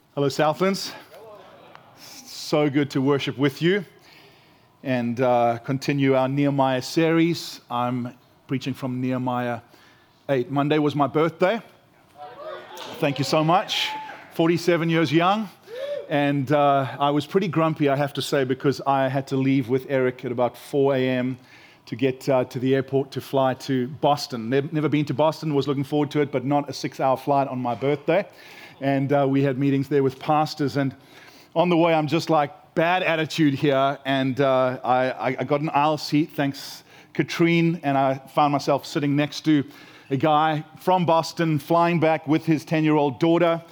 Hello, Southlands. So good to worship with you and continue our Nehemiah series. I'm preaching from Nehemiah 8. Monday was my birthday. Thank you so much. 47 years young. And I was pretty grumpy, I have to say, because I had to leave with Eric at about 4 a.m. to get to the airport to fly to Boston. Never been to Boston, was looking forward to it, but not a 6-hour flight on my birthday. And we had meetings there with pastors. And on the way, I'm just like, bad attitude here. And I got an aisle seat, thanks Katrine. And I found myself sitting next to a guy from Boston, flying back with his 10-year-old daughter.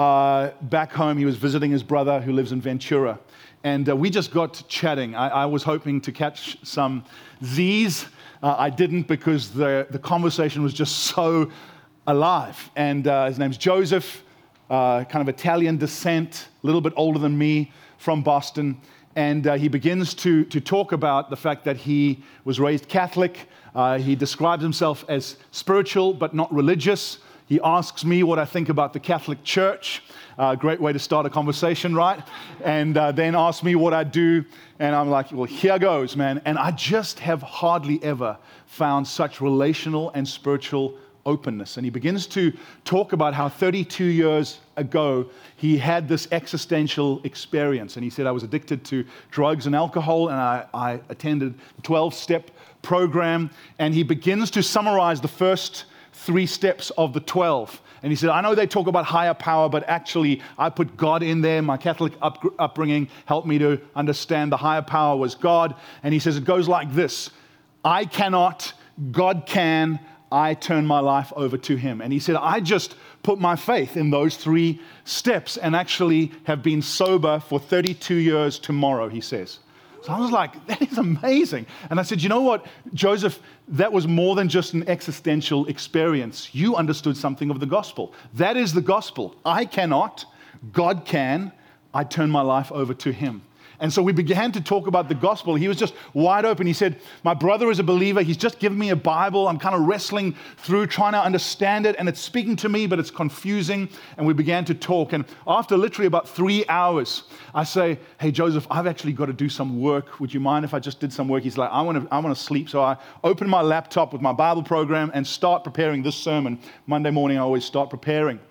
Back home, he was visiting his brother who lives in Ventura. And we just got chatting. I was hoping to catch some Z's. I didn't because the conversation was just so alive. And his name's Joseph. Kind of Italian descent, a little bit older than me, from Boston. And he begins to talk about the fact that he was raised Catholic. He describes himself as spiritual but not religious. He asks me what I think about the Catholic Church. Great way to start a conversation, right? And then asks me what I do. And I'm like, well, here goes, man. And I just have hardly ever found such relational and spiritual openness. And he begins to talk about how 32 years ago he had this existential experience. And he said, I was addicted to drugs and alcohol, and I attended a 12-step program. And he begins to summarize the first 3 steps of the 12. And he said, I know they talk about higher power, but actually I put God in there. My Catholic upbringing helped me to understand the higher power was God. And he says it goes like this: I cannot, God can, I turn my life over to Him. And he said, I just put my faith in those 3 steps and actually have been sober for 32 years tomorrow, he says. So I was like, that is amazing. And I said, you know what, Joseph, that was more than just an existential experience. You understood something of the gospel. That is the gospel. I cannot, God can, I turn my life over to Him. And so we began to talk about the gospel. He was just wide open. He said, my brother is a believer. He's just given me a Bible. I'm kind of wrestling through trying to understand it. And it's speaking to me, but it's confusing. And we began to talk. And after literally about 3 hours, I say, hey, Joseph, I've actually got to do some work. Would you mind if I just did some work? He's like, I want to sleep. So I open my laptop with my Bible program and start preparing this sermon. Monday morning, I always start preparing.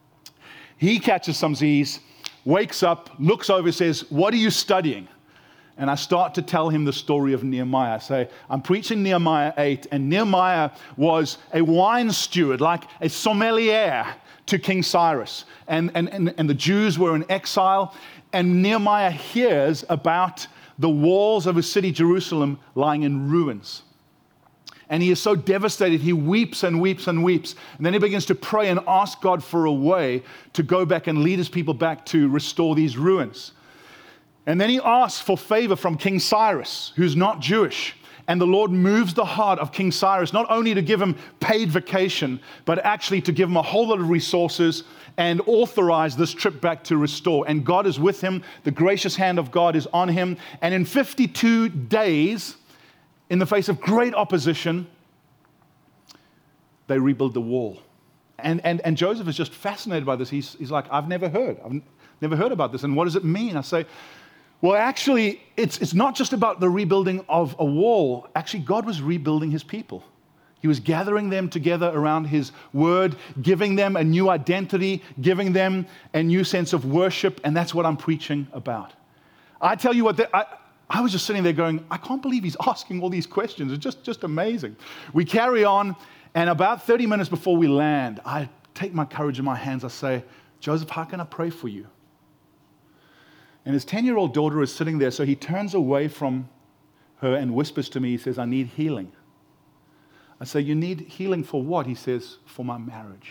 He catches some Z's, wakes up, looks over, says, what are you studying? And I start to tell him the story of Nehemiah. I say, I'm preaching Nehemiah 8, and Nehemiah was a wine steward, like a sommelier to King Cyrus. And the Jews were in exile, and Nehemiah hears about the walls of his city, Jerusalem, lying in ruins. And he is so devastated, he weeps and weeps and weeps. And then he begins to pray and ask God for a way to go back and lead his people back to restore these ruins. And then he asks for favor from King Cyrus, who's not Jewish. And the Lord moves the heart of King Cyrus, not only to give him paid vacation, but actually to give him a whole lot of resources and authorize this trip back to restore. And God is with him. The gracious hand of God is on him. And in 52 days, in the face of great opposition, they rebuild the wall. And Joseph is just fascinated by this. He's like, I've never heard about this. And what does it mean? I say, well, actually, it's not just about the rebuilding of a wall. Actually, God was rebuilding His people. He was gathering them together around His word, giving them a new identity, giving them a new sense of worship. And that's what I'm preaching about. I tell you what, I was just sitting there going, I can't believe he's asking all these questions. It's just amazing. We carry on, and about 30 minutes before we land, I take my courage in my hands. I say, Joseph, how can I pray for you? And his 10-year-old daughter is sitting there, so he turns away from her and whispers to me, he says, I need healing. I say, you need healing for what? He says, for my marriage.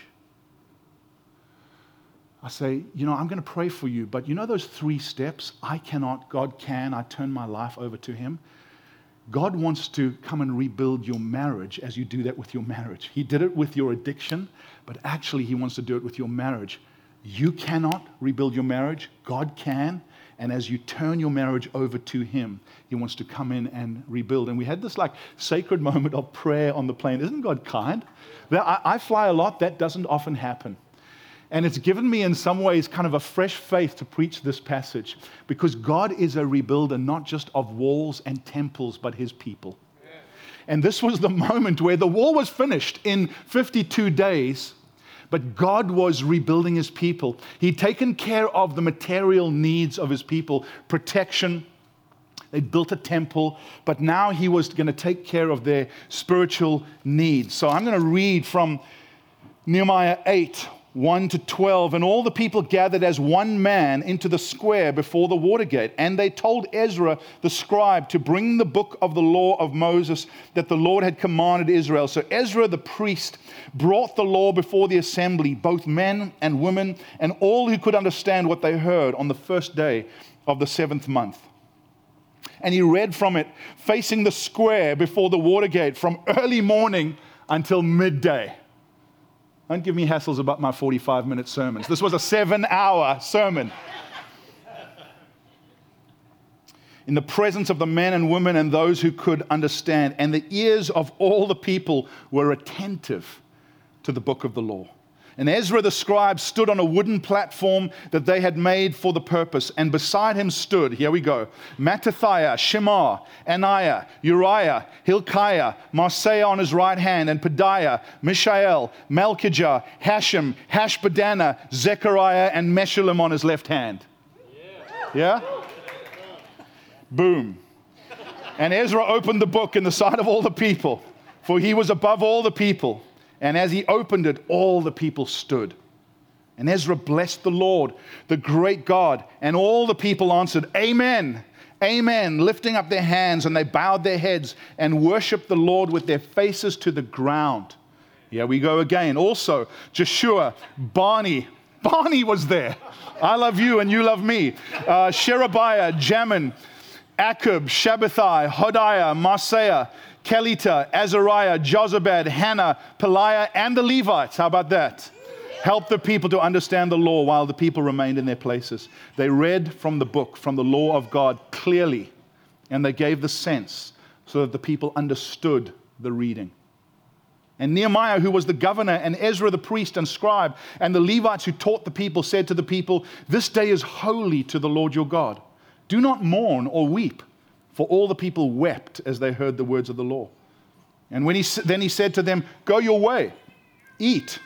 I say, I'm going to pray for you, but those 3 steps, I cannot, God can, I turn my life over to Him. God wants to come and rebuild your marriage as you do that with your marriage. He did it with your addiction, but actually He wants to do it with your marriage. You cannot rebuild your marriage. God can. And as you turn your marriage over to Him, He wants to come in and rebuild. And we had this sacred moment of prayer on the plane. Isn't God kind? I fly a lot. That doesn't often happen. And it's given me in some ways kind of a fresh faith to preach this passage, because God is a rebuilder, not just of walls and temples, but his people. And this was the moment where the wall was finished in 52 days, but God was rebuilding his people. He'd taken care of the material needs of his people, protection. They built a temple, but now he was going to take care of their spiritual needs. So I'm going to read from Nehemiah 8, 1 to 12. And all the people gathered as one man into the square before the water gate. And they told Ezra the scribe to bring the book of the law of Moses that the Lord had commanded Israel. So Ezra the priest brought the law before the assembly, both men and women, and all who could understand what they heard on the first day of the 7th month. And he read from it, facing the square before the water gate, from early morning until midday. Don't give me hassles about my 45-minute sermons. This was a 7-hour sermon. In the presence of the men and women and those who could understand. And the ears of all the people were attentive to the book of the law. And Ezra the scribe stood on a wooden platform that they had made for the purpose. And beside him stood, here we go, Mattithiah, Shema, Ananiah, Uriah, Hilkiah, Maaseiah on his right hand, and Pedaiah, Mishael, Malchijah, Hashem, Hashbaddanah, Zechariah, and Meshullam on his left hand. Yeah? Boom. And Ezra opened the book in the sight of all the people, for he was above all the people. And as he opened it, all the people stood. And Ezra blessed the Lord, the great God. And all the people answered, Amen, Amen, lifting up their hands. And they bowed their heads and worshiped the Lord with their faces to the ground. Here we go again. Also, Joshua, Barney was there. I love you and you love me. Sherebiah, Jamin, Akub, Shabbathai, Hodiah, Maaseiah, Kelita, Azariah, Jozabad, Hannah, Peliah, and the Levites. How about that? Help the people to understand the law while the people remained in their places. They read from the book, from the law of God clearly, and they gave the sense so that the people understood the reading. And Nehemiah, who was the governor, and Ezra the priest and scribe, and the Levites who taught the people, said to the people, This day is holy to the Lord your God. Do not mourn or weep. For all the people wept as they heard the words of the law. And then he said to them, Go your way, eat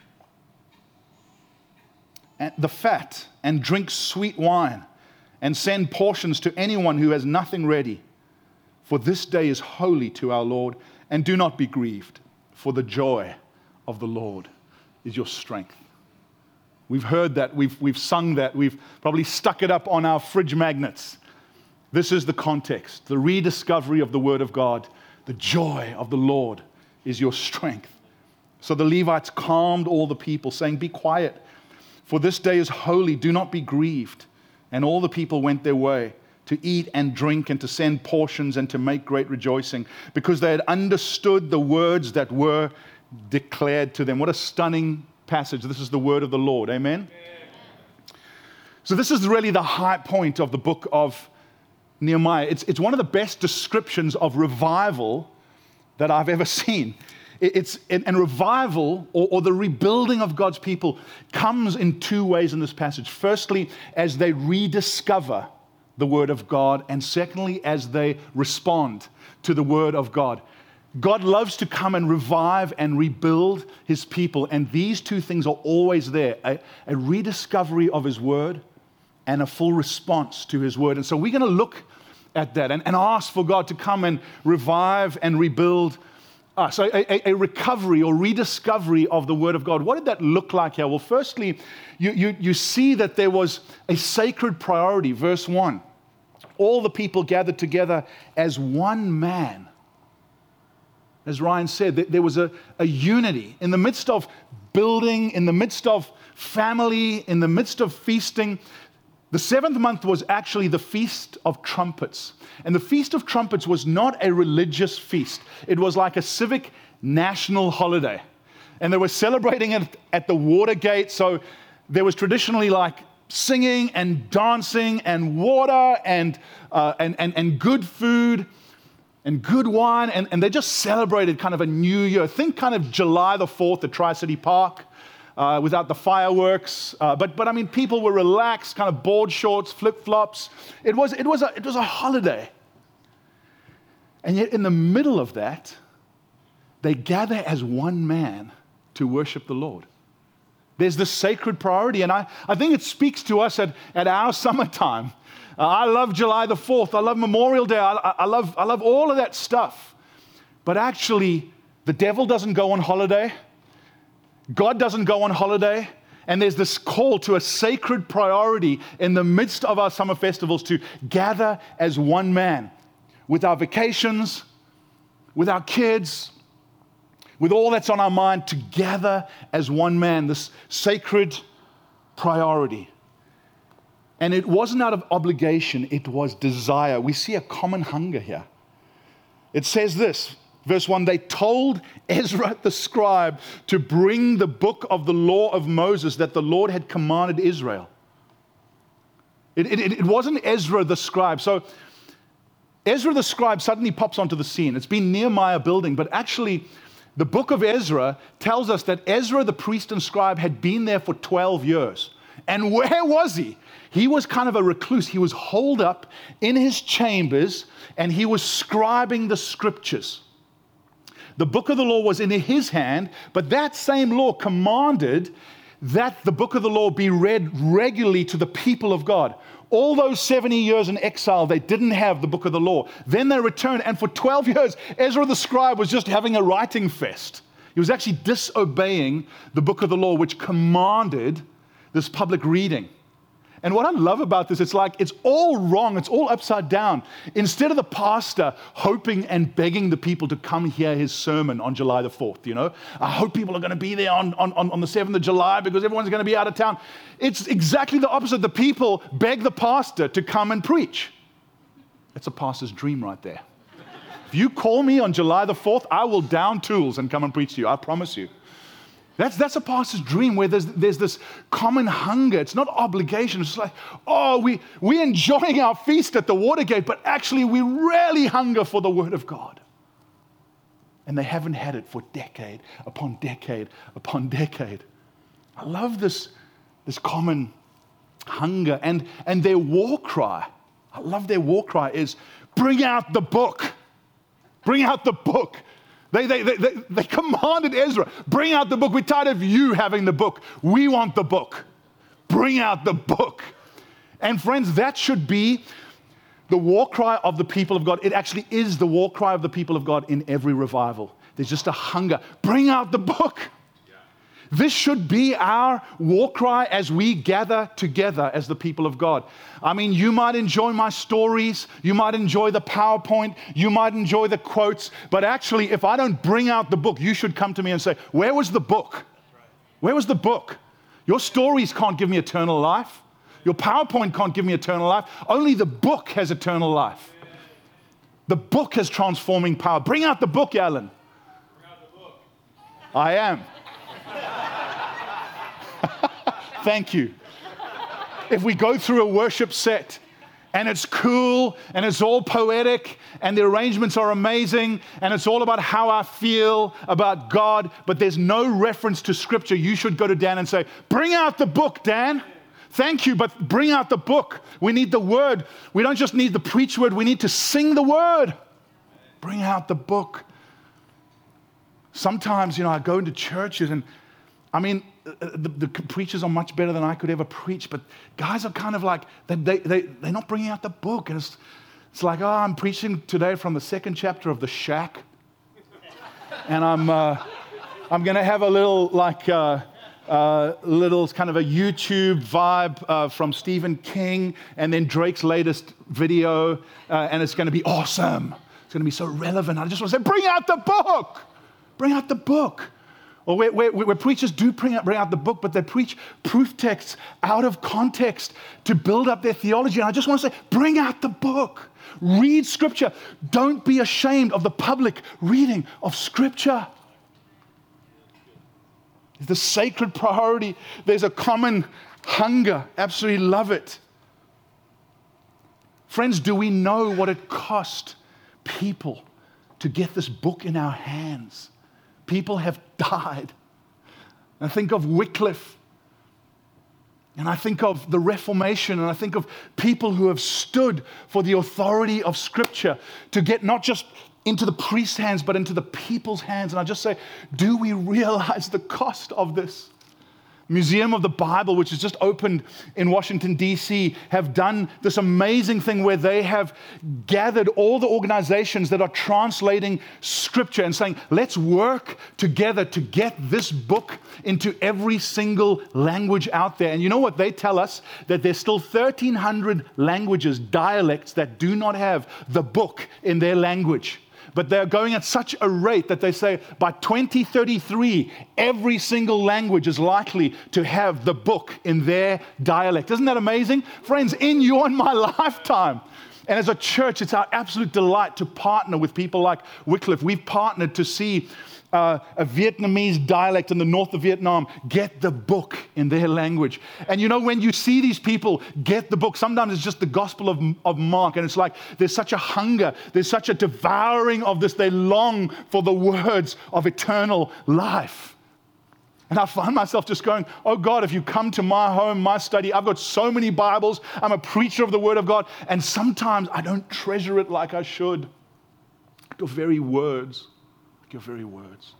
the fat, and drink sweet wine, and send portions to anyone who has nothing ready. For this day is holy to our Lord, and do not be grieved, for the joy of the Lord is your strength. We've heard that, we've sung that, we've probably stuck it up on our fridge magnets. This is the context, the rediscovery of the Word of God. The joy of the Lord is your strength. So the Levites calmed all the people, saying, Be quiet, for this day is holy, do not be grieved. And all the people went their way to eat and drink and to send portions and to make great rejoicing, because they had understood the words that were declared to them. What a stunning passage. This is the word of the Lord. Amen? So this is really the high point of the book of Nehemiah. It's one of the best descriptions of revival that I've ever seen. And revival, or the rebuilding of God's people, comes in two ways in this passage. Firstly, as they rediscover the Word of God, and secondly, as they respond to the Word of God. God loves to come and revive and rebuild His people, and these two things are always there, a rediscovery of His Word and a full response to His Word. And so we're going to look at that and ask for God to come and revive and rebuild us. So a recovery or rediscovery of the Word of God. What did that look like here? Well, firstly, you see that there was a sacred priority. Verse 1, all the people gathered together as one man. As Ryan said, there was a unity in the midst of building, in the midst of family, in the midst of feasting. The 7th month was actually the Feast of Trumpets. And the Feast of Trumpets was not a religious feast. It was like a civic national holiday. And they were celebrating it at the Watergate. So there was traditionally like singing and dancing and water and good food and good wine. And they just celebrated kind of a new year. Think kind of July the 4th at Tri-City Park. without the fireworks. But I mean, people were relaxed, kind of board shorts, flip-flops. It was a holiday. And yet in the middle of that, they gather as one man to worship the Lord. There's this sacred priority, and I think it speaks to us at our summertime. I love July the 4th. I love Memorial Day. I love all of that stuff. But actually, the devil doesn't go on holiday. God doesn't go on holiday. And there's this call to a sacred priority in the midst of our summer festivals to gather as one man with our vacations, with our kids, with all that's on our mind, to gather as one man, this sacred priority. And it wasn't out of obligation, it was desire. We see a common hunger here. It says this, verse 1, they told Ezra the scribe to bring the book of the law of Moses that the Lord had commanded Israel. It wasn't Ezra the scribe. So Ezra the scribe suddenly pops onto the scene. It's been Nehemiah building, but actually the book of Ezra tells us that Ezra the priest and scribe had been there for 12 years. And where was he? He was kind of a recluse. He was holed up in his chambers and he was scribing the scriptures. The book of the law was in his hand, but that same law commanded that the book of the law be read regularly to the people of God. All those 70 years in exile, they didn't have the book of the law. Then they returned, and for 12 years, Ezra the scribe was just having a writing fest. He was actually disobeying the book of the law, which commanded this public reading. And what I love about this, it's like it's all wrong. It's all upside down. Instead of the pastor hoping and begging the people to come hear his sermon on July the 4th, you know, I hope people are going to be there on the 7th of July because everyone's going to be out of town. It's exactly the opposite. The people beg the pastor to come and preach. That's a pastor's dream right there. If you call me on July the 4th, I will down tools and come and preach to you. I promise you. That's a pastor's dream where there's this common hunger. It's not obligation. It's like, oh, we're enjoying our feast at the Watergate, but actually we really hunger for the Word of God. And they haven't had it for decade upon decade upon decade. I love this common hunger. And their war cry, I love their war cry, is bring out the book. Bring out the book. They commanded Ezra, bring out the book. We're tired of you having the book. We want the book. Bring out the book. And friends, that should be the war cry of the people of God. It actually is the war cry of the people of God in every revival. There's just a hunger. Bring out the book. This should be our war cry as we gather together as the people of God. I mean, you might enjoy my stories, you might enjoy the PowerPoint, you might enjoy the quotes, but actually, if I don't bring out the book, you should come to me and say, where was the book? Where was the book? Your stories can't give me eternal life. Your PowerPoint can't give me eternal life. Only the book has eternal life. The book has transforming power. Bring out the book, Alan. Bring out the book. I am. Thank you. If we go through a worship set and it's cool and it's all poetic and the arrangements are amazing and it's all about how I feel about God, but there's no reference to Scripture, you should go to Dan and say, bring out the book, Dan. Thank you, but bring out the book. We need the word. We don't just need the preach word, we need to sing the word. Bring out the book. Sometimes, I go into churches and the preachers are much better than I could ever preach, but guys are kind of like, they're not bringing out the book. And it's like, oh, I'm preaching today from the 2nd chapter of The Shack. And I'm going to have a little little kind of a YouTube vibe from Stephen King and then Drake's latest video, and it's going to be awesome. It's going to be so relevant. I just want to say, bring out the book. Bring out the book. Or where preachers do bring out the book, but they preach proof texts out of context to build up their theology. And I just want to say, bring out the book. Read Scripture. Don't be ashamed of the public reading of Scripture. It's the sacred priority. There's a common hunger. Absolutely love it. Friends, do we know what it cost people to get this book in our hands? People have died. I think of Wycliffe. And I think of the Reformation, and I think of people who have stood for the authority of Scripture to get not just into the priest's hands, but into the people's hands. And I just say, do we realize the cost of this? Museum of the Bible, which has just opened in Washington, D.C., have done this amazing thing where they have gathered all the organizations that are translating Scripture and saying, let's work together to get this book into every single language out there. And you know what they tell us? That there's still 1,300 languages, dialects, that do not have the book in their language. But they're going at such a rate that they say by 2033, every single language is likely to have the book in their dialect. Isn't that amazing? Friends, in your and my lifetime. And as a church, it's our absolute delight to partner with people like Wycliffe. We've partnered to see a Vietnamese dialect in the north of Vietnam get the book in their language. And you know, when you see these people get the book, sometimes it's just the Gospel of Mark, and it's like there's such a hunger, there's such a devouring of this. They long for the words of eternal life. And I find myself just going, oh God, if you come to my home, my study, I've got so many Bibles, I'm a preacher of the Word of God, and sometimes I don't treasure it like I should. Your very words. Your very words.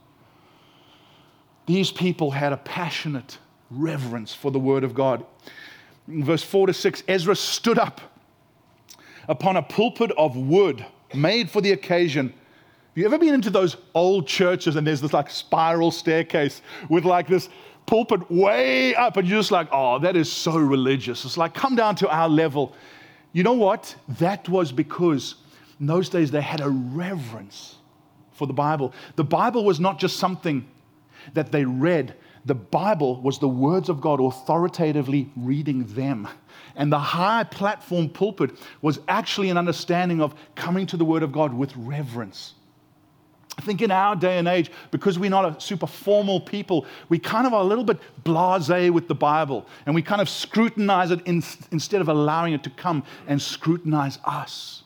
These people had a passionate reverence for the Word of God. In verse 4-6, Ezra stood up upon a pulpit of wood made for the occasion. Have you ever been into those old churches and there's this like spiral staircase with like this pulpit way up and you're just like, oh, that is so religious. It's like, come down to our level. You know what? That was because in those days they had a reverence for the Bible. The Bible was not just something that they read. The Bible was the words of God authoritatively reading them. And the high platform pulpit was actually an understanding of coming to the Word of God with reverence. I think in our day and age, because we're not a super formal people, we kind of are a little bit blasé with the Bible. And we kind of scrutinize it instead of allowing it to come and scrutinize us.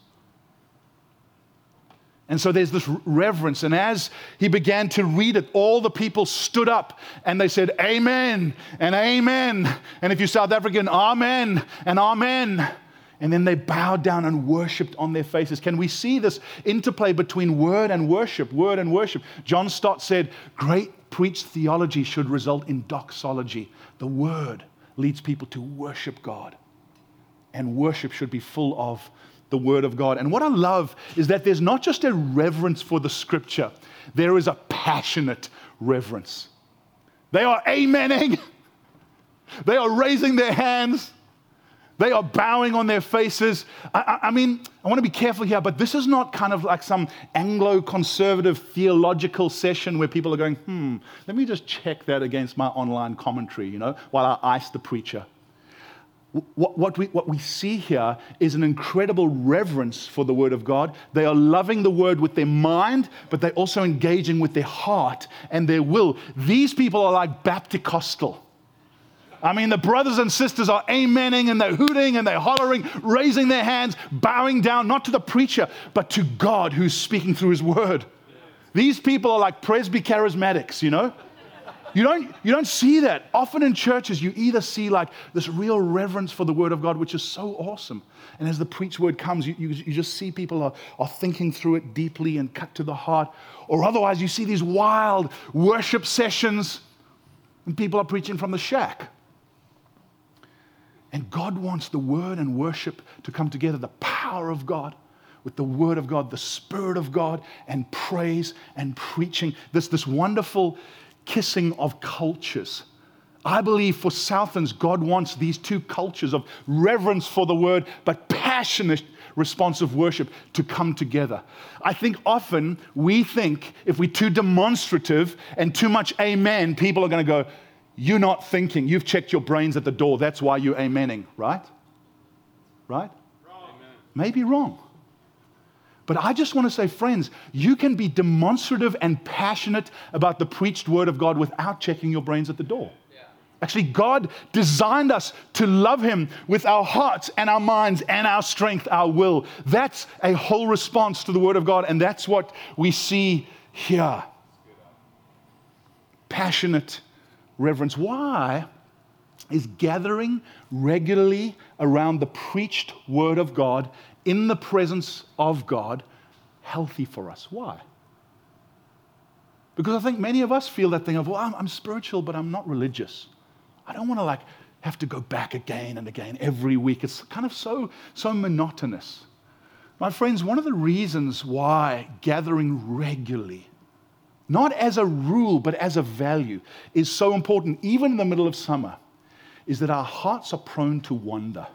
And so there's this reverence. And as he began to read it, all the people stood up and they said, Amen and Amen. And if you're South African, Amen and Amen. And then they bowed down and worshiped on their faces. Can we see this interplay between word and worship, word and worship? John Stott said, great preached theology should result in doxology. The word leads people to worship God. And worship should be full of the Word of God. And what I love is that there's not just a reverence for the Scripture, there is a passionate reverence. They are amening, they are raising their hands, they are bowing on their faces. I mean, I want to be careful here, but this is not kind of like some Anglo-conservative theological session where people are going, let me just check that against my online commentary, while I ice the preacher. What we see here is an incredible reverence for the Word of God. They are loving the Word with their mind, but they're also engaging with their heart and their will. These people are like Bapticostal. I mean, the brothers and sisters are amening and they're hooting and they're hollering, raising their hands, bowing down, not to the preacher, but to God who's speaking through His Word. These people are like Presby-charismatics, You don't see that. Often in churches, you either see like this real reverence for the Word of God, which is so awesome. And as the preached word comes, you just see people are thinking through it deeply and cut to the heart. Or otherwise, you see these wild worship sessions and people are preaching from the shack. And God wants the Word and worship to come together, the power of God with the Word of God, the Spirit of God, and praise and preaching. This wonderful kissing of cultures. I believe for Southlands, God wants these two cultures of reverence for the Word, but passionate, responsive worship to come together. I think often we think if we're too demonstrative and too much amen, people are going to go, you're not thinking, you've checked your brains at the door, that's why you're amening, right? Right? Wrong. Maybe wrong. But I just want to say, friends, you can be demonstrative and passionate about the preached Word of God without checking your brains at the door. Yeah. Actually, God designed us to love Him with our hearts and our minds and our strength, our will. That's a whole response to the Word of God, and that's what we see here. Passionate reverence. Why is gathering regularly around the preached Word of God in the presence of God healthy for us? Why? Because I think many of us feel that thing of, well, I'm spiritual, but I'm not religious. I don't want to have to go back again and again every week. It's kind of so monotonous. My friends, one of the reasons why gathering regularly, not as a rule, but as a value, is so important, even in the middle of summer, is that our hearts are prone to wander.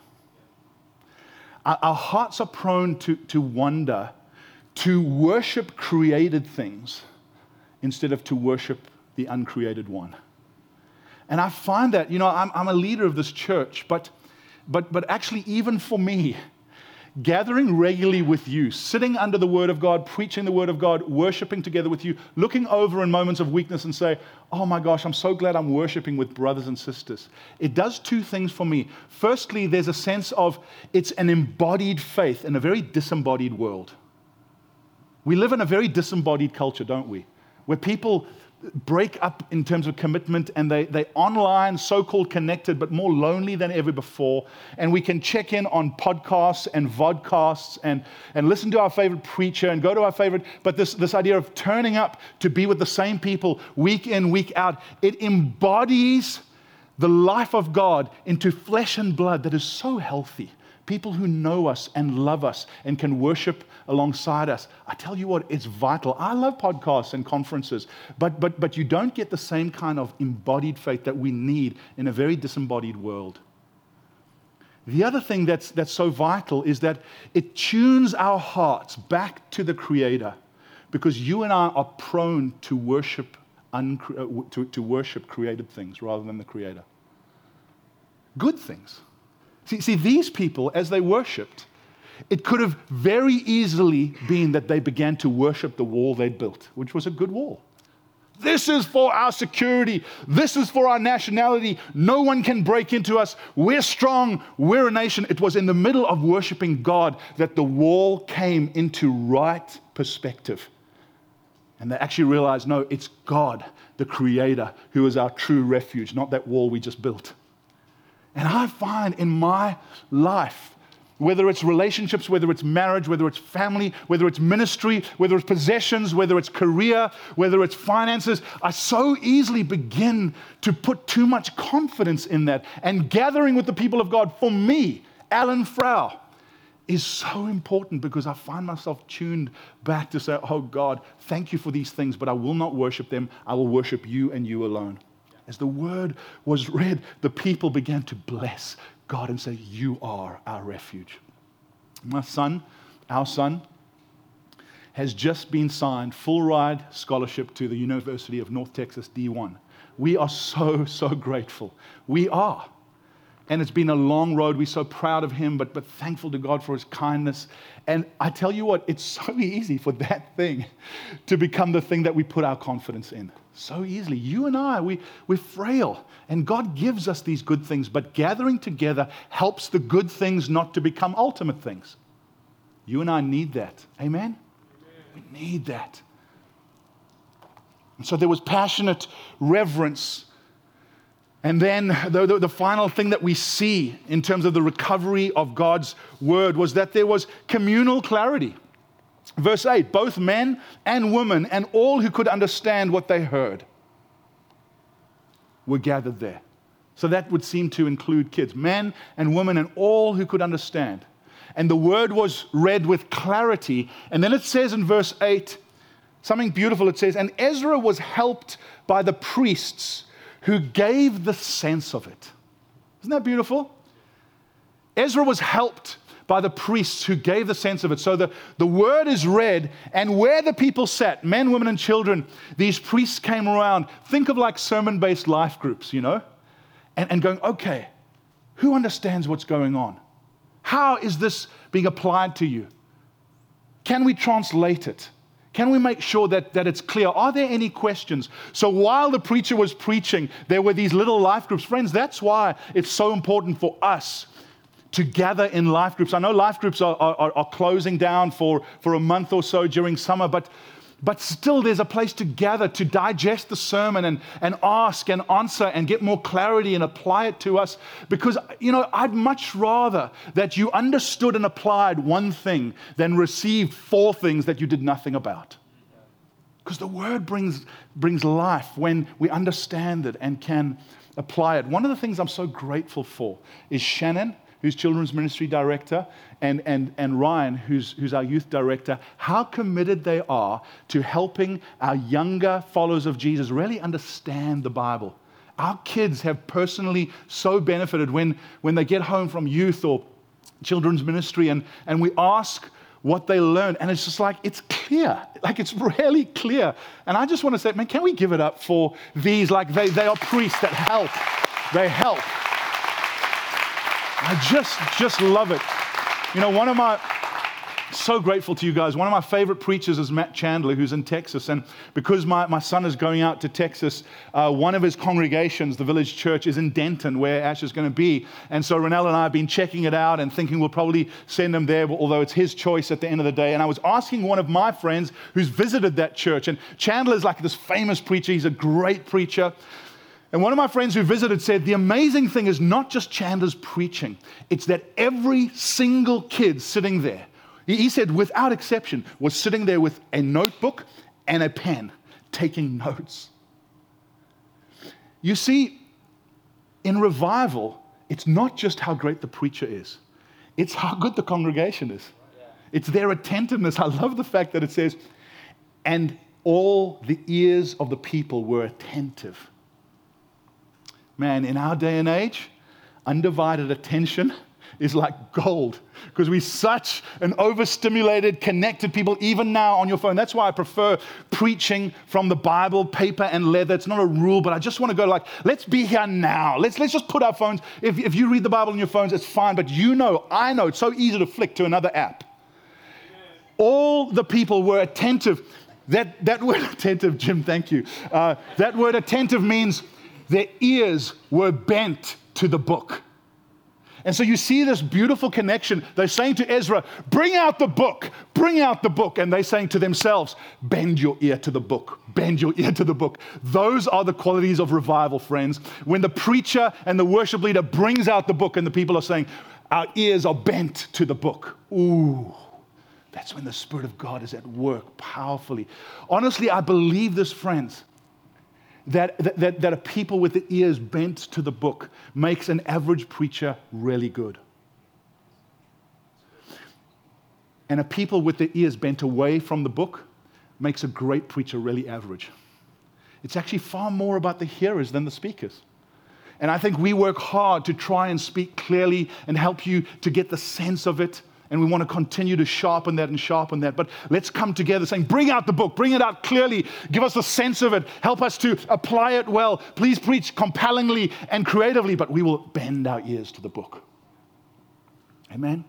Our hearts are prone to wander, to worship created things instead of to worship the uncreated one. And I find that, I'm a leader of this church, but actually even for me, gathering regularly with you, sitting under the Word of God, preaching the Word of God, worshiping together with you, looking over in moments of weakness and say, oh my gosh, I'm so glad I'm worshiping with brothers and sisters. It does two things for me. Firstly, there's a sense of it's an embodied faith in a very disembodied world. We live in a very disembodied culture, don't we? Where people break up in terms of commitment and they online, so-called connected, but more lonely than ever before. And we can check in on podcasts and vodcasts and listen to our favorite preacher and go to our favorite, but this idea of turning up to be with the same people week in, week out, it embodies the life of God into flesh and blood that is so healthy. People who know us and love us and can worship alongside us. I tell you what, it's vital. I love podcasts and conferences, but you don't get the same kind of embodied faith that we need in a very disembodied world. The other thing that's so vital is that it tunes our hearts back to the Creator, because you and I are prone to worship to worship created things rather than the Creator. Good things. See, these people, as they worshipped, it could have very easily been that they began to worship the wall they'd built, which was a good wall. This is for our security. This is for our nationality. No one can break into us. We're strong. We're a nation. It was in the middle of worshiping God that the wall came into right perspective. And they actually realized, no, it's God, the Creator, who is our true refuge, not that wall we just built. And I find in my life, whether it's relationships, whether it's marriage, whether it's family, whether it's ministry, whether it's possessions, whether it's career, whether it's finances, I so easily begin to put too much confidence in that. And gathering with the people of God, for me, Alan Frau, is so important because I find myself tuned back to say, oh God, thank you for these things, but I will not worship them. I will worship you and you alone. As the word was read, the people began to bless God and say, you are our refuge. My son, our son, has just been signed full ride scholarship to the University of North Texas D1. We are so grateful. We are. And it's been a long road. We're so proud of him, but thankful to God for his kindness. And I tell you what, it's so easy for that thing to become the thing that we put our confidence in. So easily. You and I, we're frail. And God gives us these good things, but gathering together helps the good things not to become ultimate things. You and I need that. Amen? We need that. And so there was passionate reverence. And then the final thing that we see in terms of the recovery of God's word was that there was communal clarity. Verse 8, both men and women and all who could understand what they heard were gathered there. So that would seem to include kids, men and women and all who could understand. And the word was read with clarity. And then it says in verse 8, something beautiful. It says, and Ezra was helped by the priests who gave the sense of it. Isn't that beautiful? Ezra was helped by the priests who gave the sense of it. So the word is read, and where the people sat, men, women, and children, these priests came around. Think of like sermon-based life groups, and going, okay, who understands what's going on? How is this being applied to you? Can we translate it? Can we make sure that it's clear? Are there any questions? So while the preacher was preaching, there were these little life groups. Friends, that's why it's so important for us to gather in life groups. I know life groups are closing down for a month or so during summer, but But still, there's a place to gather, to digest the sermon and ask and answer and get more clarity and apply it to us. Because, I'd much rather that you understood and applied one thing than received 4 things that you did nothing about. Because the Word brings life when we understand it and can apply it. One of the things I'm so grateful for is Shannon, who's children's ministry director, and Ryan, who's our youth director, how committed they are to helping our younger followers of Jesus really understand the Bible. Our kids have personally so benefited when they get home from youth or children's ministry and we ask what they learn, and it's just like, it's clear. Like, it's really clear. And I just want to say, man, can we give it up for these? Like, they are priests that help. They help. I just love it. So grateful to you guys. One of my favorite preachers is Matt Chandler, who's in Texas. And because my son is going out to Texas, one of his congregations, the Village Church, is in Denton, where Ash is going to be. And so Ronell and I have been checking it out and thinking we'll probably send him there, although it's his choice at the end of the day. And I was asking one of my friends who's visited that church. And Chandler is like this famous preacher. He's a great preacher. And one of my friends who visited said, the amazing thing is not just Chandler's preaching. It's that every single kid sitting there, he said, without exception, was sitting there with a notebook and a pen, taking notes. You see, in revival, it's not just how great the preacher is. It's how good the congregation is. It's their attentiveness. I love the fact that it says, and all the ears of the people were attentive. Man, in our day and age, undivided attention is like gold, because we're such an overstimulated, connected people, even now on your phone. That's why I prefer preaching from the Bible, paper and leather. It's not a rule, but I just want to go let's be here now. Let's just put our phones. If you read the Bible on your phones, it's fine, but I know, it's so easy to flick to another app. All the people were attentive. That word attentive, Jim, thank you. That word attentive means their ears were bent to the book. And so you see this beautiful connection. They're saying to Ezra, bring out the book, bring out the book. And they're saying to themselves, bend your ear to the book, bend your ear to the book. Those are the qualities of revival, friends. When the preacher and the worship leader brings out the book and the people are saying, our ears are bent to the book. Ooh, that's when the Spirit of God is at work powerfully. Honestly, I believe this, friends. That a people with the ears bent to the book makes an average preacher really good. And a people with their ears bent away from the book makes a great preacher really average. It's actually far more about the hearers than the speakers. And I think we work hard to try and speak clearly and help you to get the sense of it. And we want to continue to sharpen that. But let's come together saying, bring out the book, bring it out clearly, give us a sense of it, help us to apply it well. Please preach compellingly and creatively, but we will bend our ears to the book. Amen?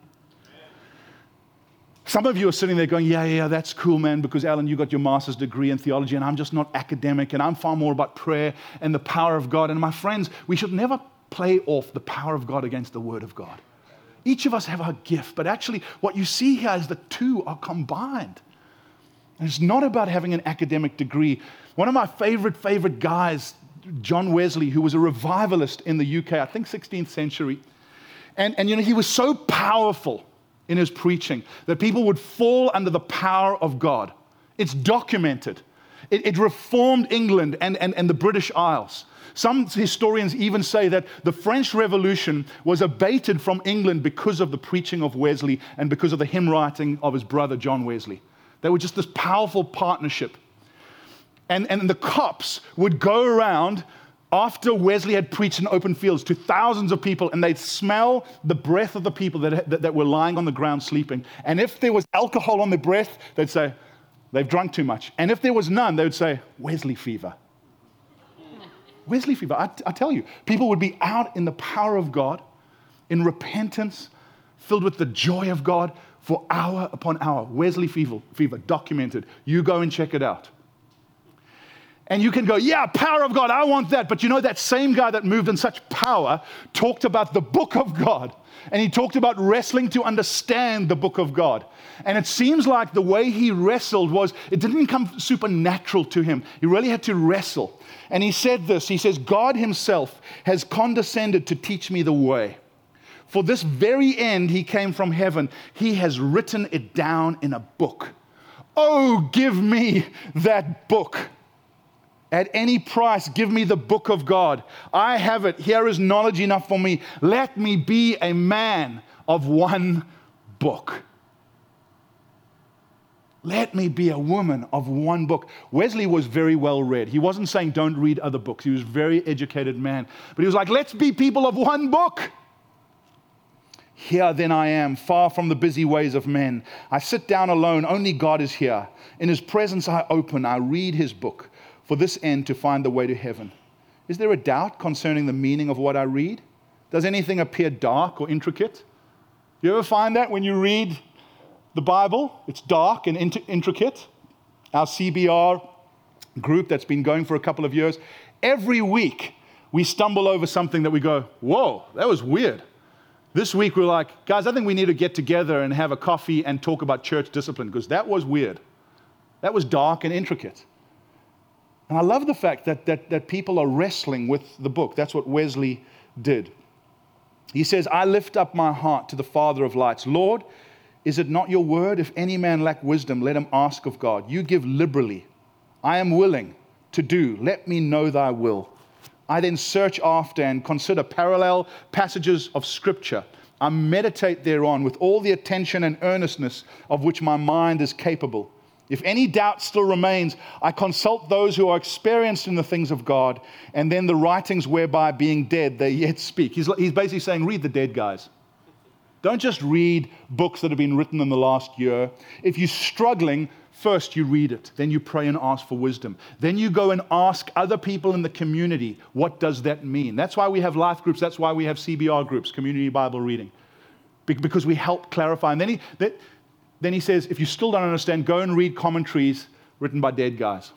Some of you are sitting there going, yeah, that's cool, man, because Alan, you got your master's degree in theology, and I'm just not academic, and I'm far more about prayer and the power of God. And my friends, we should never play off the power of God against the Word of God. Each of us have our gift, but actually what you see here is the two are combined. And it's not about having an academic degree. One of my favorite guys, John Wesley, who was a revivalist in the UK, I think 16th century, and he was so powerful in his preaching that people would fall under the power of God. It's documented. It reformed England and the British Isles. Some historians even say that the French Revolution was abated from England because of the preaching of Wesley and because of the hymn writing of his brother John Wesley. They were just this powerful partnership. And the cops would go around after Wesley had preached in open fields to thousands of people, and they'd smell the breath of the people that were lying on the ground sleeping. And if there was alcohol on their breath, they'd say, they've drunk too much. And if there was none, they would say, Wesley fever. Wesley fever. I tell you, people would be out in the power of God, in repentance, filled with the joy of God for hour upon hour. Wesley fever, documented. You go and check it out. And you can go, yeah, power of God, I want that. But you know, that same guy that moved in such power talked about the book of God. And he talked about wrestling to understand the book of God. And it seems like the way he wrestled was, it didn't come supernatural to him. He really had to wrestle. And he said this, he says, God himself has condescended to teach me the way. For this very end he came from heaven. He has written it down in a book. Oh, give me that book. At any price, give me the book of God. I have it. Here is knowledge enough for me. Let me be a man of one book. Let me be a woman of one book. Wesley was very well read. He wasn't saying don't read other books. He was a very educated man. But he was like, let's be people of one book. Here then I am, far from the busy ways of men. I sit down alone. Only God is here. In his presence I open. I read his book. For this end, to find the way to heaven. Is there a doubt concerning the meaning of what I read? Does anything appear dark or intricate? You ever find that when you read the Bible? It's dark and intricate. Our CBR group that's been going for a couple of years, every week we stumble over something that we go, whoa, that was weird. This week we're like, guys, I think we need to get together and have a coffee and talk about church discipline, because that was weird. That was dark and intricate. And I love the fact that people are wrestling with the book. That's what Wesley did. He says, I lift up my heart to the Father of lights. Lord, is it not your word? If any man lack wisdom, let him ask of God. You give liberally. I am willing to do. Let me know thy will. I then search after and consider parallel passages of Scripture. I meditate thereon with all the attention and earnestness of which my mind is capable. If any doubt still remains, I consult those who are experienced in the things of God, and then the writings whereby, being dead, they yet speak. He's basically saying, read the dead guys. Don't just read books that have been written in the last year. If you're struggling, first you read it. Then you pray and ask for wisdom. Then you go and ask other people in the community, what does that mean? That's why we have life groups. That's why we have CBR groups, community Bible reading, because we help clarify. And then he says, if you still don't understand, go and read commentaries written by dead guys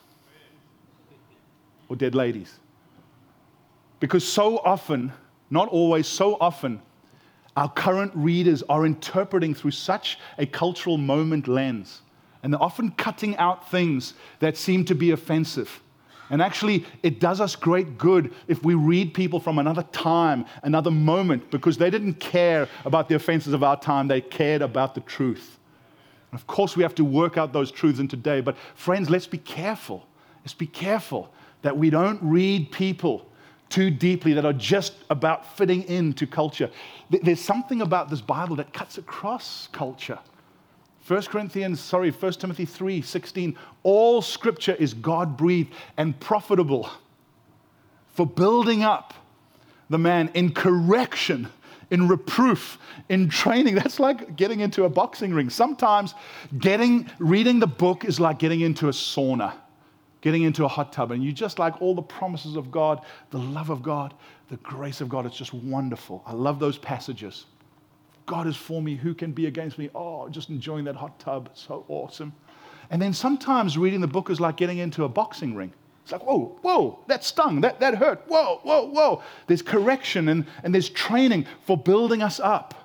or dead ladies. Because so often, not always, so often, our current readers are interpreting through such a cultural moment lens. And they're often cutting out things that seem to be offensive. And actually, it does us great good if we read people from another time, another moment, because they didn't care about the offenses of our time. They cared about the truth. Of course, we have to work out those truths in today. But friends, let's be careful. Let's be careful that we don't read people too deeply that are just about fitting into culture. There's something about this Bible that cuts across culture. 1 Timothy 3:16, all Scripture is God-breathed and profitable for building up the man in correction, in reproof, in training. That's like getting into a boxing ring. Sometimes reading the book is like getting into a sauna, getting into a hot tub, and you just like all the promises of God, the love of God, the grace of God. It's just wonderful. I love those passages. God is for me, who can be against me? Oh, just enjoying that hot tub. It's so awesome. And then sometimes reading the book is like getting into a boxing ring. It's like, whoa, that stung, that hurt, whoa. There's correction and there's training for building us up.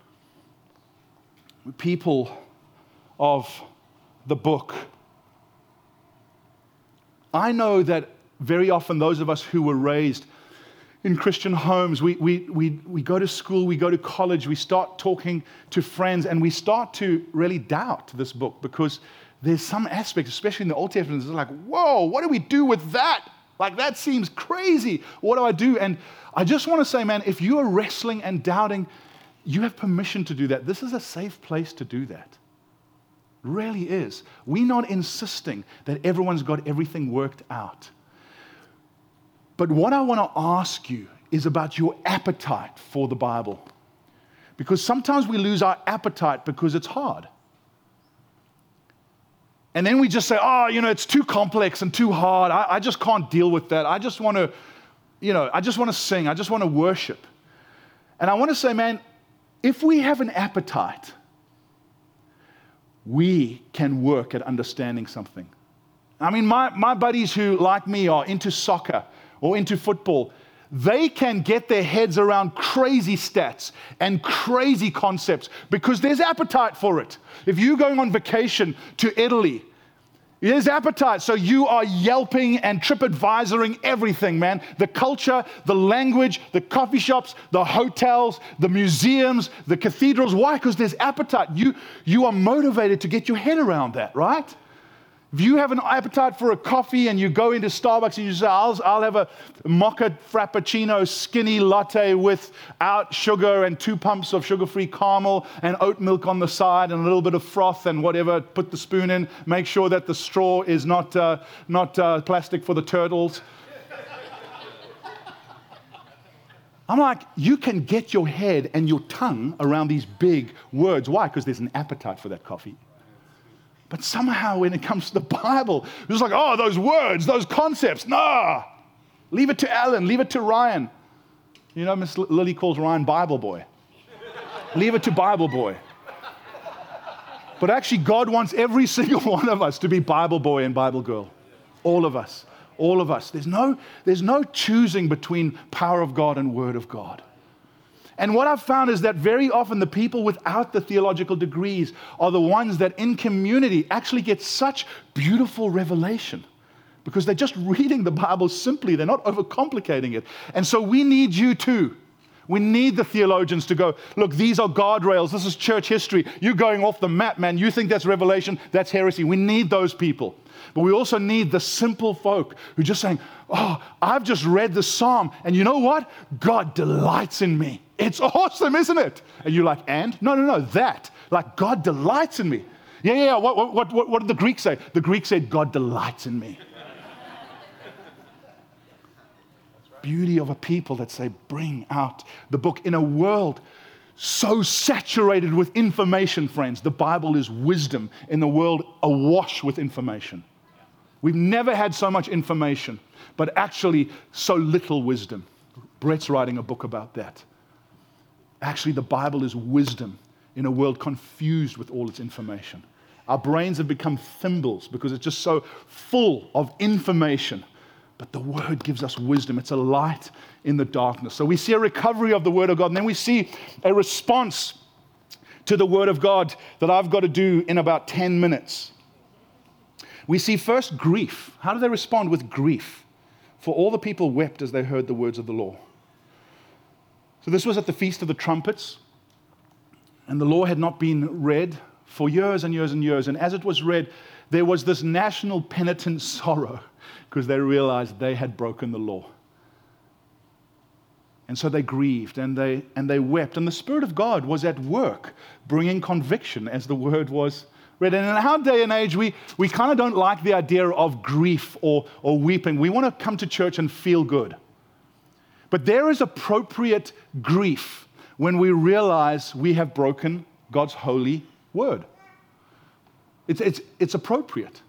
We're people of the book. I know that very often those of us who were raised in Christian homes, we go to school, we go to college, we start talking to friends, and we start to really doubt this book because there's some aspects, especially in the Old Testament, it's like, whoa, what do we do with that? Like, that seems crazy. What do I do? And I just want to say, man, if you are wrestling and doubting, you have permission to do that. This is a safe place to do that. It really is. We're not insisting that everyone's got everything worked out. But what I want to ask you is about your appetite for the Bible. Because sometimes we lose our appetite because it's hard. And then we just say, it's too complex and too hard. I just can't deal with that. I just want to, I just want to sing. I just want to worship. And I want to say, man, if we have an appetite, we can work at understanding something. I mean, my buddies who, like me, are into soccer or into football, they can get their heads around crazy stats and crazy concepts because there's appetite for it. If you're going on vacation to Italy, there's appetite. So you are yelping and TripAdvisoring everything, man. The culture, the language, the coffee shops, the hotels, the museums, the cathedrals. Why? Because there's appetite. You are motivated to get your head around that, right? If you have an appetite for a coffee and you go into Starbucks and you say, I'll have a mocha frappuccino skinny latte without sugar and 2 pumps of sugar-free caramel and oat milk on the side and a little bit of froth and whatever, put the spoon in, make sure that the straw is not plastic for the turtles. I'm like, you can get your head and your tongue around these big words. Why? Because there's an appetite for that coffee. But somehow when it comes to the Bible, it's like, oh, those words, those concepts, nah. Leave it to Alan, leave it to Ryan. You know, Miss Lily calls Ryan Bible boy. Leave it to Bible boy. But actually, God wants every single one of us to be Bible boy and Bible girl. All of us. All of us. There's no choosing between power of God and word of God. And what I've found is that very often the people without the theological degrees are the ones that in community actually get such beautiful revelation because they're just reading the Bible simply. They're not overcomplicating it. And so we need you too. We need the theologians to go, look, these are guardrails. This is church history. You're going off the map, man. You think that's revelation. That's heresy. We need those people. But we also need the simple folk who are just saying, oh, I've just read the Psalm. And you know what? God delights in me. It's awesome, isn't it? And you're like, and? No, that. Like, God delights in me. Yeah. What did the Greek say? The Greek said, God delights in me. Beauty of a people that say, bring out the book in a world so saturated with information, friends. The Bible is wisdom in the world awash with information. We've never had so much information, but actually so little wisdom. Brett's writing a book about that. Actually, the Bible is wisdom in a world confused with all its information. Our brains have become thimbles because it's just so full of information. But the Word gives us wisdom. It's a light in the darkness. So we see a recovery of the Word of God, and then we see a response to the Word of God that I've got to do in about 10 minutes. We see first grief. How do they respond with grief? For all the people wept as they heard the words of the law. So this was at the Feast of the Trumpets, and the law had not been read for years and years and years. And as it was read, there was this national penitent sorrow because they realized they had broken the law. And so they grieved and they wept. And the Spirit of God was at work, bringing conviction as the word was read. And in our day and age, we kind of don't like the idea of grief or weeping. We want to come to church and feel good. But there is appropriate grief when we realize we have broken God's holy word. It's appropriate.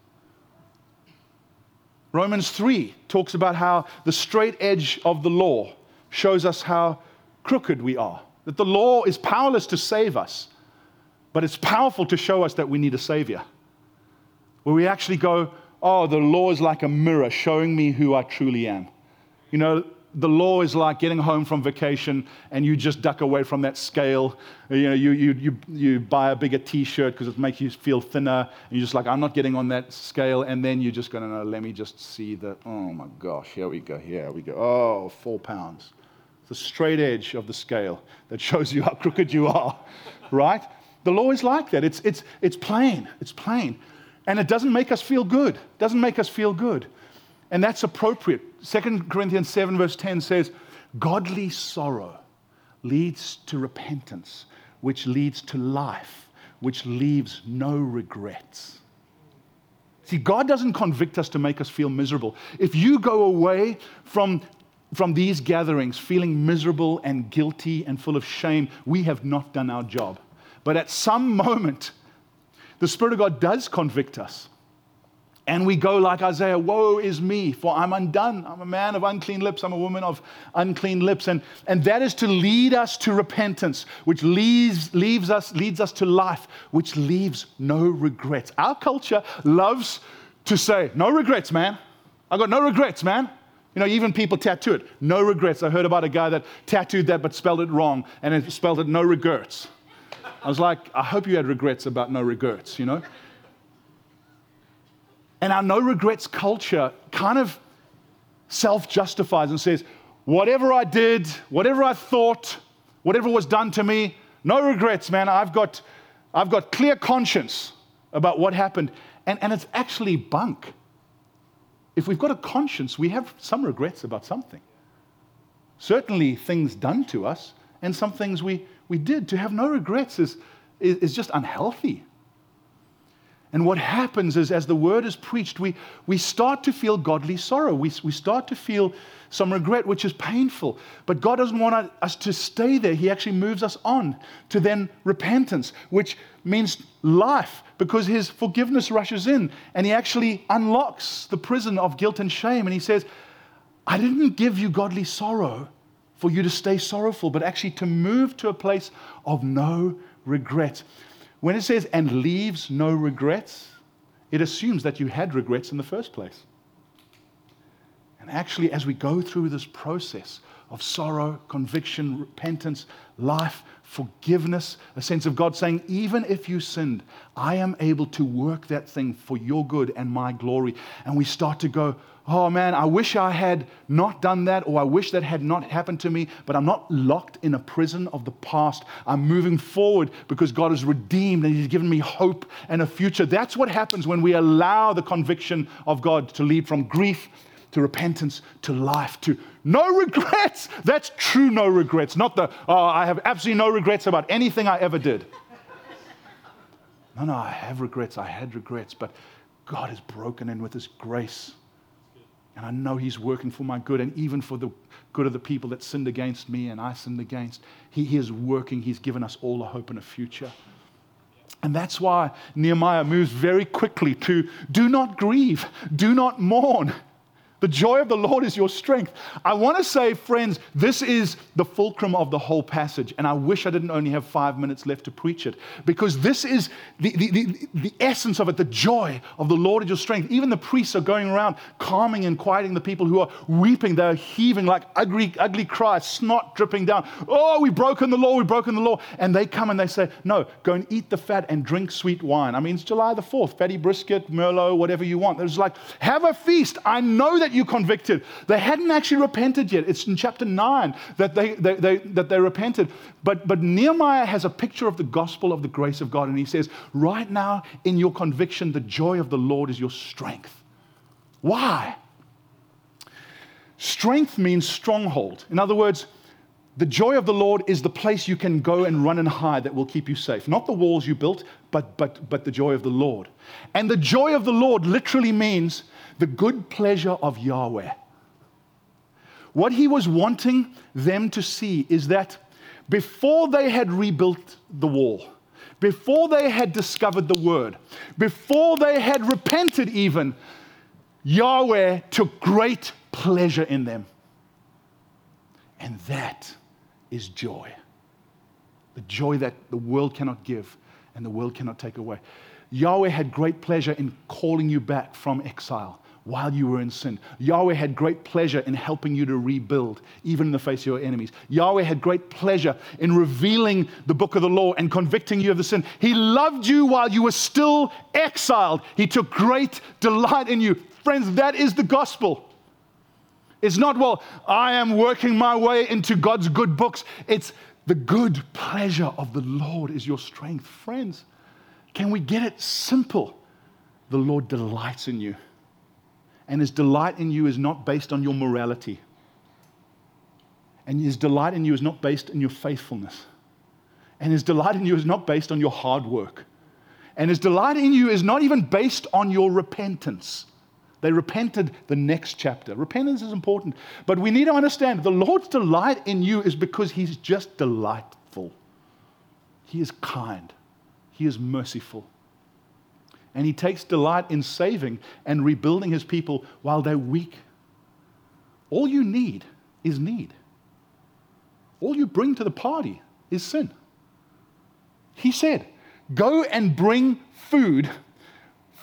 Romans 3 talks about how the straight edge of the law shows us how crooked we are. That the law is powerless to save us, but it's powerful to show us that we need a Savior. Where we actually go, oh, the law is like a mirror showing me who I truly am. You know, the law is like getting home from vacation and you just duck away from that scale. You know, you buy a bigger T-shirt because it makes you feel thinner. And you're just like, I'm not getting on that scale. And then you're just going to know, let me just see the, oh my gosh, here we go. Oh, 4 pounds. The straight edge of the scale that shows you how crooked you are, right? The law is like that. It's plain. It's plain. And it doesn't make us feel good. And that's appropriate. 2 Corinthians 7 verse 10 says, godly sorrow leads to repentance, which leads to life, which leaves no regrets. See, God doesn't convict us to make us feel miserable. If you go away from these gatherings feeling miserable and guilty and full of shame, we have not done our job. But at some moment, the Spirit of God does convict us. And we go like Isaiah, woe is me, for I'm undone. I'm a man of unclean lips. I'm a woman of unclean lips. And that is to lead us to repentance, which leads us to life, which leaves no regrets. Our culture loves to say, no regrets, man. I got no regrets, man. Even people tattoo it. No regrets. I heard about a guy that tattooed that but spelled it wrong, and it spelled it no regrets. I was like, I hope you had regrets about no regrets, And our no regrets culture kind of self-justifies and says, whatever I did, whatever I thought, whatever was done to me, no regrets, man. I've got clear conscience about what happened. And it's actually bunk. If we've got a conscience, we have some regrets about something. Certainly things done to us, and some things we did. To have no regrets is just unhealthy. And what happens is, as the word is preached, we start to feel godly sorrow. We start to feel some regret, which is painful. But God doesn't want us to stay there. He actually moves us on to then repentance, which means life, because his forgiveness rushes in, and he actually unlocks the prison of guilt and shame. And he says, I didn't give you godly sorrow for you to stay sorrowful, but actually to move to a place of no regret. When it says, and leaves no regrets, it assumes that you had regrets in the first place. And actually, as we go through this process of sorrow, conviction, repentance, life, forgiveness, a sense of God saying, even if you sinned, I am able to work that thing for your good and my glory. And we start to go, oh man, I wish I had not done that, or I wish that had not happened to me, but I'm not locked in a prison of the past. I'm moving forward because God has redeemed and he's given me hope and a future. That's what happens when we allow the conviction of God to lead from grief to repentance to life to no regrets. That's true no regrets, not I have absolutely no regrets about anything I ever did. No, I have regrets. I had regrets, but God has broken in with his grace. And I know he's working for my good, and even for the good of the people that sinned against me and I sinned against. He is working. He's given us all a hope and a future. And that's why Nehemiah moves very quickly to do not grieve, do not mourn. The joy of the Lord is your strength. I want to say, friends, this is the fulcrum of the whole passage. And I wish I didn't only have 5 minutes left to preach it, because this is the essence of it. The joy of the Lord is your strength. Even the priests are going around calming and quieting the people who are weeping. They're heaving like ugly cries, snot dripping down. Oh, we've broken the law, we've broken the law. And they come and they say, no, go and eat the fat and drink sweet wine. I mean, it's July the 4th, fatty brisket, Merlot, whatever you want. It's like, have a feast. I know that you convicted. They hadn't actually repented yet. It's in chapter 9 that they repented. But Nehemiah has a picture of the gospel of the grace of God, and he says, right now in your conviction, the joy of the Lord is your strength. Why? Strength means stronghold. In other words, the joy of the Lord is the place you can go and run and hide that will keep you safe. Not the walls you built, but the joy of the Lord. And the joy of the Lord literally means the good pleasure of Yahweh. What he was wanting them to see is that before they had rebuilt the wall, before they had discovered the word, before they had repented even, Yahweh took great pleasure in them. And that is joy. The joy that the world cannot give and the world cannot take away. Yahweh had great pleasure in calling you back from exile while you were in sin. Yahweh had great pleasure in helping you to rebuild, even in the face of your enemies. Yahweh had great pleasure in revealing the book of the law and convicting you of the sin. He loved you while you were still exiled. He took great delight in you. Friends, that is the gospel. It's not, well, I am working my way into God's good books. It's the good pleasure of the Lord is your strength. Friends, can we get it simple? The Lord delights in you. And his delight in you is not based on your morality. And his delight in you is not based on your faithfulness. And his delight in you is not based on your hard work. And his delight in you is not even based on your repentance. They repented the next chapter. Repentance is important. But we need to understand the Lord's delight in you is because he's just delightful. He is kind. He is merciful. And he takes delight in saving and rebuilding his people while they're weak. All you need is need. All you bring to the party is sin. He said, go and bring food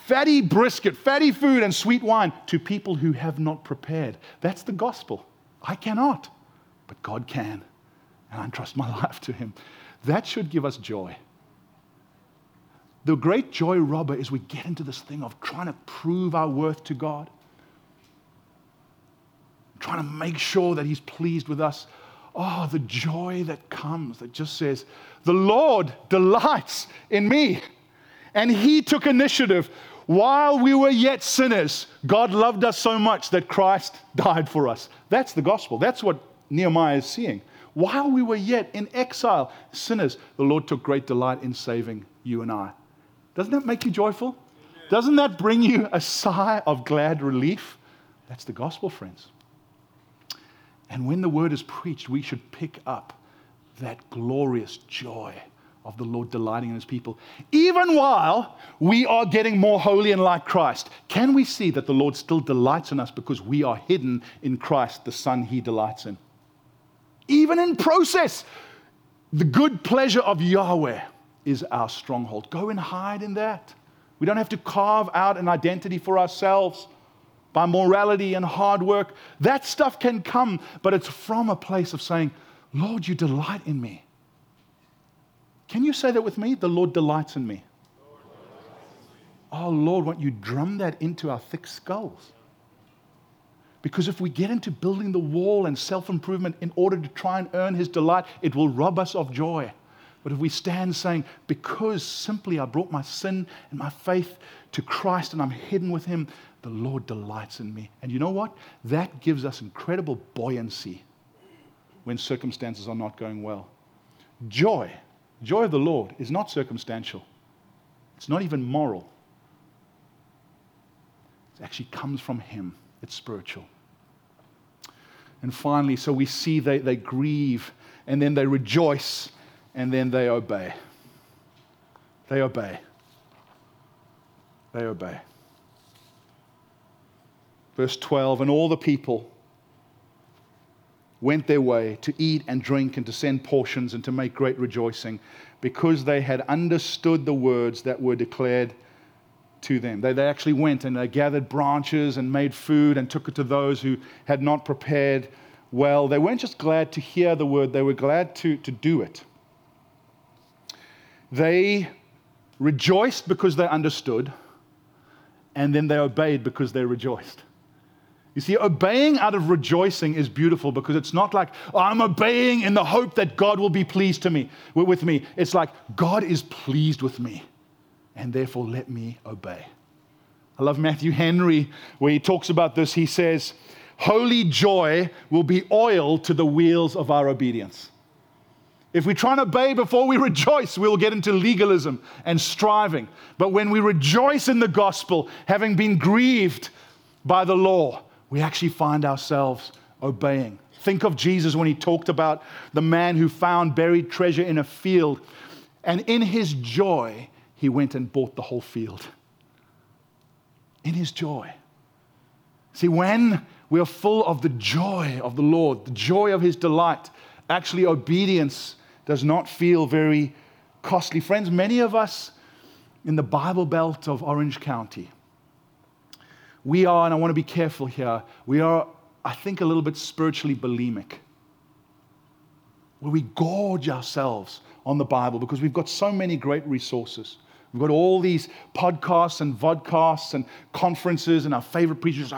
fatty brisket, fatty food, and sweet wine to people who have not prepared. That's the gospel. I cannot, but God can, and I entrust my life to Him. That should give us joy. The great joy robber is we get into this thing of trying to prove our worth to God, trying to make sure that He's pleased with us. Oh, the joy that comes that just says, the Lord delights in me. And He took initiative. While we were yet sinners, God loved us so much that Christ died for us. That's the gospel. That's what Nehemiah is seeing. While we were yet in exile, sinners, the Lord took great delight in saving you and I. Doesn't that make you joyful? Doesn't that bring you a sigh of glad relief? That's the gospel, friends. And when the word is preached, we should pick up that glorious joy of the Lord delighting in His people. Even while we are getting more holy and like Christ, can we see that the Lord still delights in us because we are hidden in Christ, the Son He delights in? Even in process, the good pleasure of Yahweh is our stronghold. Go and hide in that. We don't have to carve out an identity for ourselves by morality and hard work. That stuff can come, but it's from a place of saying, Lord, you delight in me. Can you say that with me? The Lord delights in me. Oh, Lord, won't you drum that into our thick skulls? Because if we get into building the wall and self-improvement in order to try and earn His delight, it will rob us of joy. But if we stand saying, because simply I brought my sin and my faith to Christ and I'm hidden with Him, the Lord delights in me. And you know what? That gives us incredible buoyancy when circumstances are not going well. Joy of the Lord is not circumstantial. It's not even moral. It actually comes from Him. It's spiritual. And finally, so we see they grieve, and then they rejoice, and then they obey. They obey. They obey. Verse 12, and all the people went their way to eat and drink and to send portions and to make great rejoicing because they had understood the words that were declared to them. They actually went and they gathered branches and made food and took it to those who had not prepared well. They weren't just glad to hear the word, they were glad to do it. They rejoiced because they understood, and then they obeyed because they rejoiced. You see, obeying out of rejoicing is beautiful because it's not like, oh, I'm obeying in the hope that God will be pleased with me. It's like, God is pleased with me, and therefore let me obey. I love Matthew Henry, where he talks about this. He says, holy joy will be oil to the wheels of our obedience. If we try and obey before we rejoice, we'll get into legalism and striving. But when we rejoice in the gospel, having been grieved by the law, we actually find ourselves obeying. Think of Jesus when He talked about the man who found buried treasure in a field, and in his joy, he went and bought the whole field. In his joy. See, when we are full of the joy of the Lord, the joy of His delight, actually obedience does not feel very costly. Friends, many of us in the Bible Belt of Orange County, we are, and I want to be careful here, we are, I think, a little bit spiritually bulimic, where we gorge ourselves on the Bible because we've got so many great resources. We've got all these podcasts and vodcasts and conferences and our favorite preachers.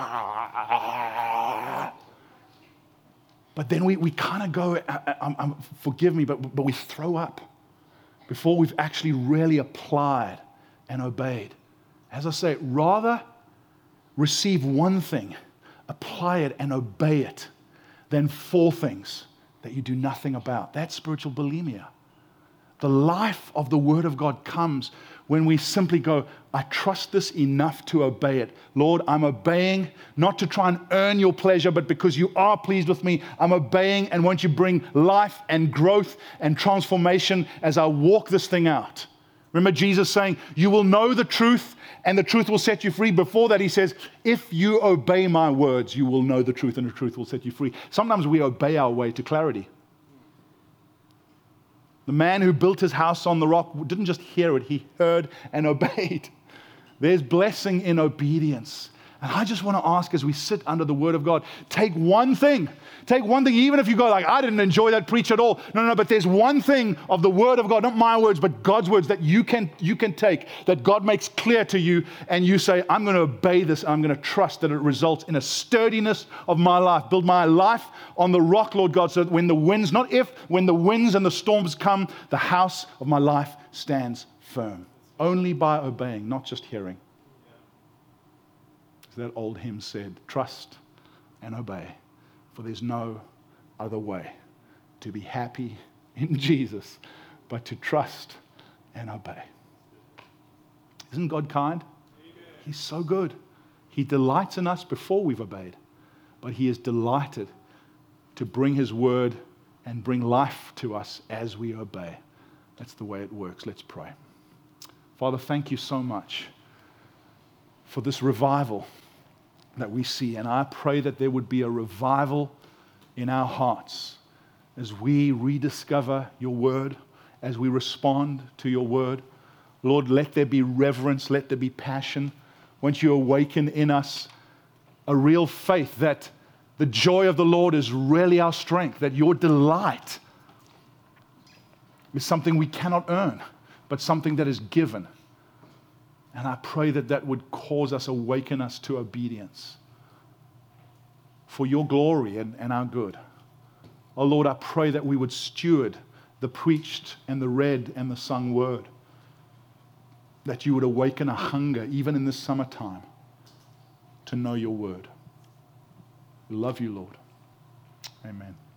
But then we kind of go, forgive me, but we throw up before we've actually really applied and obeyed. As I say, rather receive one thing, apply it and obey it, than 4 things that you do nothing about. That's spiritual bulimia. The life of the Word of God comes when we simply go, I trust this enough to obey it. Lord, I'm obeying, not to try and earn your pleasure, but because you are pleased with me, I'm obeying, and won't you bring life and growth and transformation as I walk this thing out. Remember Jesus saying, you will know the truth, and the truth will set you free. Before that, He says, if you obey my words, you will know the truth, and the truth will set you free. Sometimes we obey our way to clarity. The man who built his house on the rock didn't just hear it, he heard and obeyed. There's blessing in obedience. And I just want to ask, as we sit under the Word of God, take one thing, even if you go like, I didn't enjoy that preach at all. No, but there's one thing of the Word of God, not my words, but God's words that you can take, that God makes clear to you, and you say, I'm going to obey this, I'm going to trust that it results in a sturdiness of my life. Build my life on the rock, Lord God, so that when the winds, not if, when the winds and the storms come, the house of my life stands firm. Only by obeying, not just hearing. That old hymn said, trust and obey, for there's no other way to be happy in Jesus but to trust and obey. Isn't God kind? Amen. He's so good. He delights in us before we've obeyed, but He is delighted to bring His word and bring life to us as we obey. That's the way it works. Let's pray. Father, thank you so much for this revival that we see. And I pray that there would be a revival in our hearts as we rediscover your word, as we respond to your word. Lord, let there be reverence, let there be passion. Won't you awaken in us a real faith that the joy of the Lord is really our strength, that your delight is something we cannot earn, but something that is given. And I pray that that would cause us, awaken us to obedience for your glory and our good. Oh Lord, I pray that we would steward the preached and the read and the sung word, that you would awaken a hunger, even in this summertime, to know your word. We love you, Lord. Amen.